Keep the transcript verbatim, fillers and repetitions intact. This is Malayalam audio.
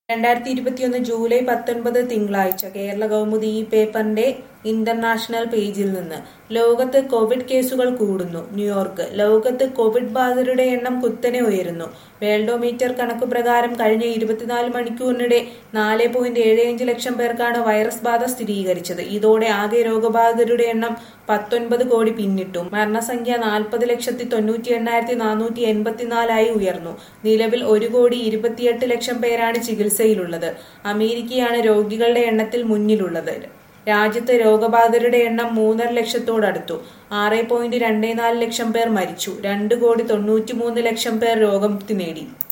രണ്ടായിരത്തി ഇരുപത്തിയൊന്ന് ജൂലൈ പത്തൊൻപത് തിങ്കളാഴ്ച കേരള കൗമുദി ഈ പേപ്പറിന്റെ ഇന്റർനാഷണൽ പേജിൽ നിന്ന് ലോകത്ത് കോവിഡ് കേസുകൾ കൂടുന്നു. ന്യൂയോർക്ക് ലോകത്ത് കോവിഡ് ബാധിതരുടെ എണ്ണം കുത്തനെ ഉയരുന്നു. വേൾഡോമീറ്റർ കണക്കുപ്രകാരം കഴിഞ്ഞ ഇരുപത്തിനാല് മണിക്കൂറിനിടെ നാല് പോയിന്റ് ഏഴ് അഞ്ച് ലക്ഷം പേർക്കാണ് വൈറസ് ബാധ സ്ഥിരീകരിച്ചത്. ഇതോടെ ആകെ രോഗബാധിതരുടെ എണ്ണം പത്തൊൻപത് കോടി പിന്നിട്ടു. മരണസംഖ്യ നാൽപ്പത് ലക്ഷത്തി തൊണ്ണൂറ്റി എണ്ണായിരത്തി നാനൂറ്റി എൺപത്തിനാലായി ഉയർന്നു. നിലവിൽ ഒരു കോടി ഇരുപത്തിയെട്ട് ലക്ഷം പേരാണ് ചികിത്സയിലുള്ളത്. അമേരിക്കയാണ് രോഗികളുടെ എണ്ണത്തിൽ മുന്നിലുള്ളത്. രാജ്യത്ത് രോഗബാധിതരുടെ എണ്ണം മൂന്നര ലക്ഷത്തോടടുത്തു. ആറ് പോയിന്റ് രണ്ട് നാല് ലക്ഷം പേർ മരിച്ചു. രണ്ട് കോടി തൊണ്ണൂറ്റി മൂന്ന് ലക്ഷം പേർ രോഗമുക്തി നേടി.